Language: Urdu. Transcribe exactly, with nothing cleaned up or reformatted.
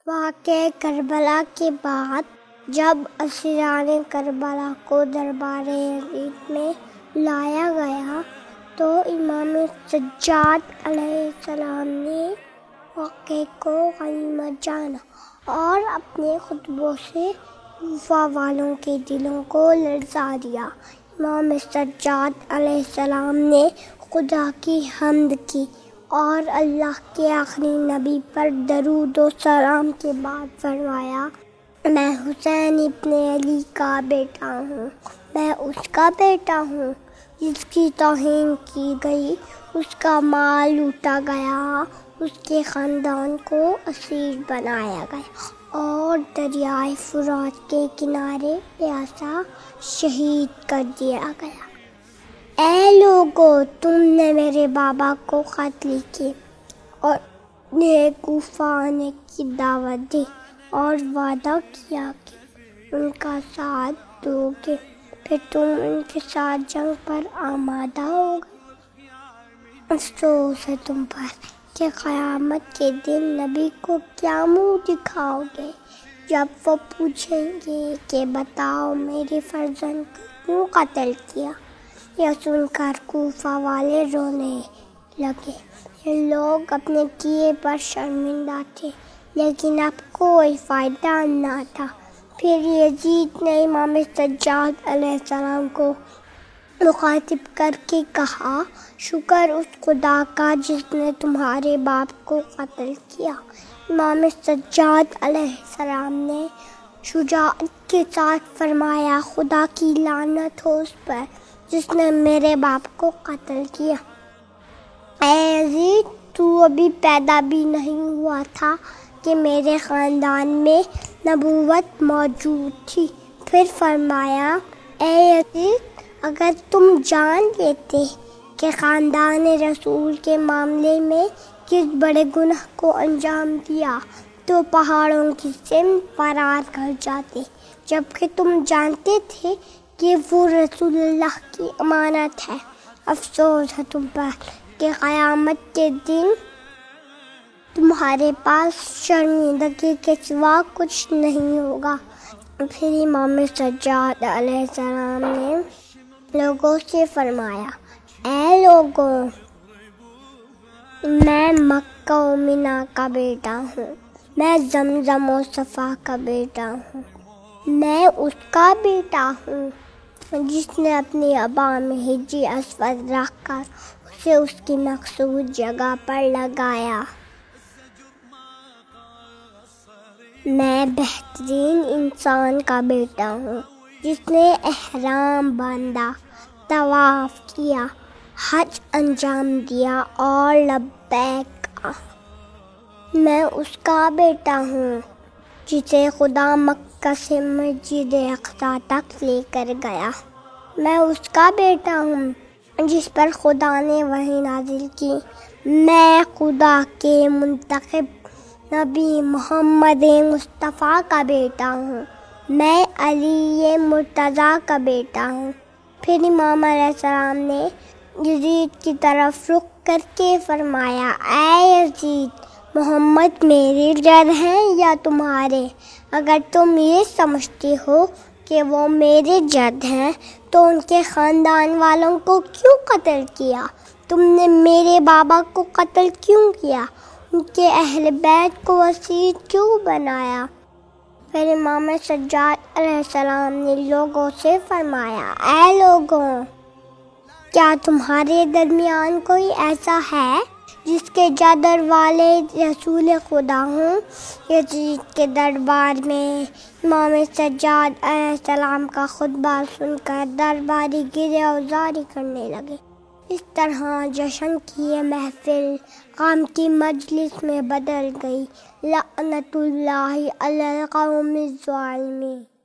واقعہ کربلا کے بعد جب اسیران کربلا کو دربار یزید میں لایا گیا تو امام سجاد علیہ السلام نے واقعے کو غنیمت جانا اور اپنے خطبوں سے کوفہ والوں کے دلوں کو لرزا دیا۔ امام سجاد علیہ السلام نے خدا کی حمد کی اور اللہ کے آخری نبی پر درود و سلام کے بعد فرمایا، میں حسین ابن علی کا بیٹا ہوں، میں اس کا بیٹا ہوں جس کی توہین کی گئی، اس کا مال لوٹا گیا، اس کے خاندان کو اسیر بنایا گیا اور دریائے فرات کے کنارے پیاسا شہید کر دیا گیا۔ اے لوگو، تم نے میرے بابا کو خط لکھی اور انہیں کوفہ آنے کی دعوت دی اور وعدہ کیا کہ ان کا ساتھ دو گے، پھر تم ان کے ساتھ جنگ پر آمادہ ہو گئے۔ افسوس ہے تم پر کہ قیامت کے دن نبی کو کیا منہ دکھاؤ گے جب وہ پوچھیں گے کہ بتاؤ میرے فرزند کو کیوں قتل کیا۔ یہ سن کر کوفہ والے رونے لگے۔ یہ لوگ اپنے کیے پر شرمندہ تھے لیکن اب کوئی فائدہ نہ تھا۔ پھر یزید نے امام سجاد علیہ السلام کو مخاطب کر کے کہا، شکر اس خدا کا جس نے تمہارے باپ کو قتل کیا۔ امام سجاد علیہ السلام نے شجاعت کے ساتھ فرمایا، خدا کی لعنت ہو اس پر جس نے میرے باپ کو قتل کیا۔ اے یزید، تو ابھی پیدا بھی نہیں ہوا تھا کہ میرے خاندان میں نبوت موجود تھی۔ پھر فرمایا، اے یزید، اگر تم جان لیتے کہ خاندان رسول کے معاملے میں کس بڑے گناہ کو انجام دیا تو پہاڑوں کی سمت فرار کر جاتے، جبکہ تم جانتے تھے کہ وہ رسول اللہ کی امانت ہے۔ افسوس ہے تم پر کہ قیامت کے دن تمہارے پاس شرمندگی کے سوا کچھ نہیں ہوگا۔ پھر امام سجاد علیہ السلام نے لوگوں سے فرمایا، اے لوگوں، میں مکہ و منا کا بیٹا ہوں، میں زمزم و صفا کا بیٹا ہوں، میں اس کا بیٹا ہوں جس نے اپنی ابا میں حجر اسود رکھ کر اسے اس کی مقصود جگہ پر لگایا۔ میں بہترین انسان کا بیٹا ہوں جس نے احرام باندھا، طواف کیا، حج انجام دیا اور لبیک کہا۔ میں اس کا بیٹا ہوں جسے خدا مکہ سے مسجد اقصی تک لے کر گیا۔ میں اس کا بیٹا ہوں جس پر خدا نے وحی نازل کی۔ میں خدا کے منتخب نبی محمد مصطفیٰ کا بیٹا ہوں۔ میں علی مرتضیٰ کا بیٹا ہوں۔ پھر امام علیہ السلام نے یزید کی طرف رخ کر کے فرمایا، اے یزید، محمد میرے جد ہیں یا تمہارے؟ اگر تم یہ سمجھتے ہو کہ وہ میرے جد ہیں تو ان کے خاندان والوں کو کیوں قتل کیا؟ تم نے میرے بابا کو قتل کیوں کیا؟ ان کے اہل بیت کو اسیر کیوں بنایا؟ پھر امام سجاد علیہ السلام نے لوگوں سے فرمایا، اے لوگوں، کیا تمہارے درمیان کوئی ایسا ہے جس کے جدر والے رسول خدا ہوں؟ یزید کے دربار میں امام سجاد علیہ السلام کا خطبہ سن کر درباری گریہ وزاری کرنے لگے۔ اس طرح جشن کی یہ محفل غم کی مجلس میں بدل گئی۔ لعنت اللہ علی القوم الظالمین۔